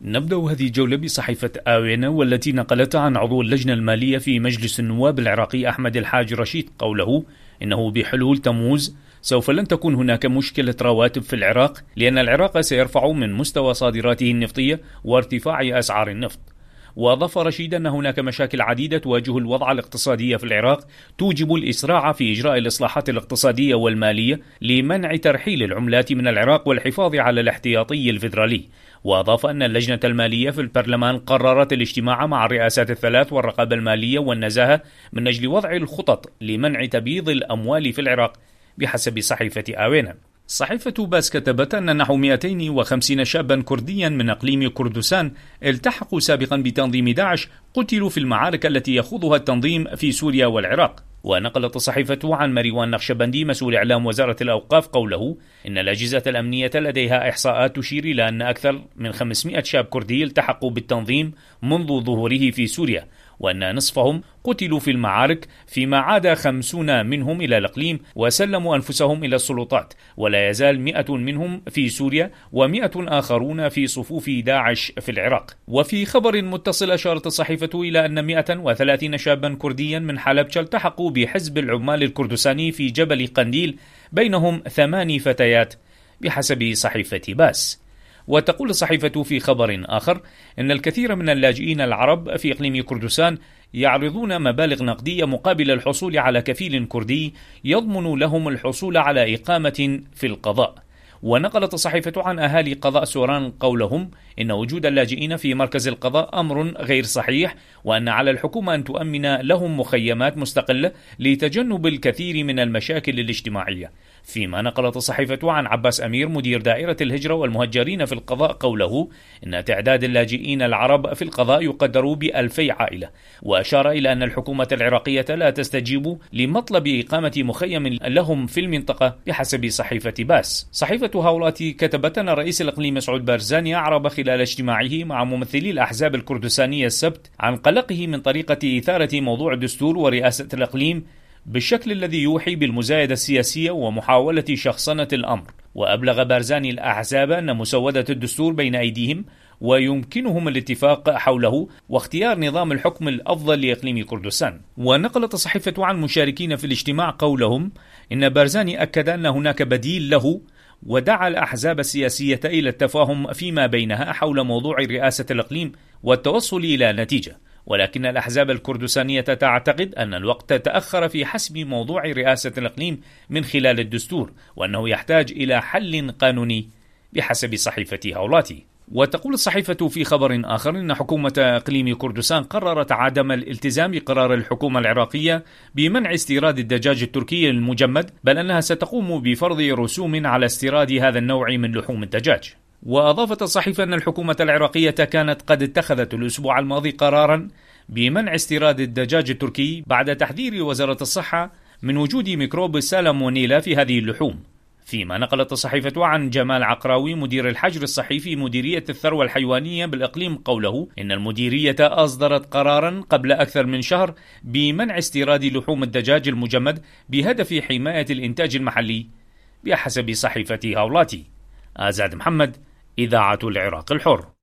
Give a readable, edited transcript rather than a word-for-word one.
نبدأ هذه الجولة بصحيفة آوينا والتي نقلت عن عضو اللجنة المالية في مجلس النواب العراقي أحمد الحاج رشيد قوله إنه بحلول تموز سوف لن تكون هناك مشكلة رواتب في العراق، لأن العراق سيرفع من مستوى صادراته النفطية وارتفاع أسعار النفط. وأضاف رشيد أن هناك مشاكل عديدة تواجه الوضع الاقتصادي في العراق توجب الإسراع في إجراء الإصلاحات الاقتصادية والمالية لمنع ترحيل العملات من العراق والحفاظ على الاحتياطي الفيدرالي. وأضاف أن اللجنة المالية في البرلمان قررت الاجتماع مع الرئاسات الثلاث والرقابة المالية والنزاهة من أجل وضع الخطط لمنع تبييض الأموال في العراق بحسب صحيفة آوينا. صحيفة باس كتبت أن نحو 250 شابا كرديا من إقليم كردستان التحقوا سابقا بتنظيم داعش قتلوا في المعارك التي يخوضها التنظيم في سوريا والعراق. ونقلت الصحيفة عن مروان نقشبندي مسؤول إعلام وزارة الأوقاف قوله إن الأجهزة الأمنية لديها إحصاءات تشير إلى أن أكثر من 500 شاب كردي التحقوا بالتنظيم منذ ظهوره في سوريا، وأن نصفهم قتلوا في المعارك، فيما عاد 50 منهم إلى الإقليم وسلموا أنفسهم إلى السلطات، ولا يزال 100 منهم في سوريا و100 آخرون في صفوف داعش في العراق. وفي خبر متصل أشارت الصحيفة إلى أن 130 شابا كرديا من حلب التحقوا بحزب العمال الكردستاني في جبل قنديل، بينهم 8 فتيات بحسب صحيفة باس. وتقول الصحيفة في خبر آخر إن الكثير من اللاجئين العرب في إقليم كردستان يعرضون مبالغ نقدية مقابل الحصول على كفيل كردي يضمن لهم الحصول على إقامة في القضاء. ونقلت الصحيفة عن أهالي قضاء سوران قولهم إن وجود اللاجئين في مركز القضاء أمر غير صحيح، وأن على الحكومة أن تؤمن لهم مخيمات مستقلة لتجنب الكثير من المشاكل الاجتماعية. فيما نقلت الصحيفة عن عباس أمير مدير دائرة الهجرة والمهجرين في القضاء قوله إن تعداد اللاجئين العرب في القضاء يقدر ب2000 عائلة، وأشار إلى أن الحكومة العراقية لا تستجيب لمطلب إقامة مخيم لهم في المنطقة بحسب صحيفة باس. صحيفة هاولاتي كتبت أن رئيس الإقليم مسعود بارزاني أعرب خلال اجتماعه مع ممثلي الأحزاب الكردستانية السبت عن قلقه من طريقة إثارة موضوع الدستور ورئاسة الإقليم بالشكل الذي يوحي بالمزايدة السياسية ومحاولة شخصنة الأمر. وأبلغ بارزاني الأحزاب أن مسودة الدستور بين أيديهم ويمكنهم الاتفاق حوله واختيار نظام الحكم الأفضل لإقليم كردستان. ونقلت الصحيفة عن مشاركين في الاجتماع قولهم إن بارزاني أكد أن هناك بديل له، ودعا الأحزاب السياسية إلى التفاهم فيما بينها حول موضوع رئاسة الإقليم والتوصل إلى نتيجة، ولكن الأحزاب الكردستانية تعتقد أن الوقت تأخر في حسم موضوع رئاسة الإقليم من خلال الدستور، وأنه يحتاج إلى حل قانوني بحسب صحيفة هاولاتي. وتقول الصحيفة في خبر آخر إن حكومة إقليم كردستان قررت عدم الالتزام بقرار الحكومة العراقية بمنع استيراد الدجاج التركي المجمد، بل أنها ستقوم بفرض رسوم على استيراد هذا النوع من لحوم الدجاج. وأضافت الصحيفة أن الحكومة العراقية كانت قد اتخذت الأسبوع الماضي قرارا بمنع استيراد الدجاج التركي بعد تحذير وزارة الصحة من وجود ميكروب السالمونيلا في هذه اللحوم. فيما نقلت الصحيفة عن جمال عقراوي مدير الحجر الصحي في مديرية الثروة الحيوانية بالإقليم قوله إن المديرية أصدرت قرارا قبل أكثر من شهر بمنع استيراد لحوم الدجاج المجمد بهدف حماية الإنتاج المحلي بحسب صحيفة هاولاتي. آزاد محمد، إذاعة العراق الحر.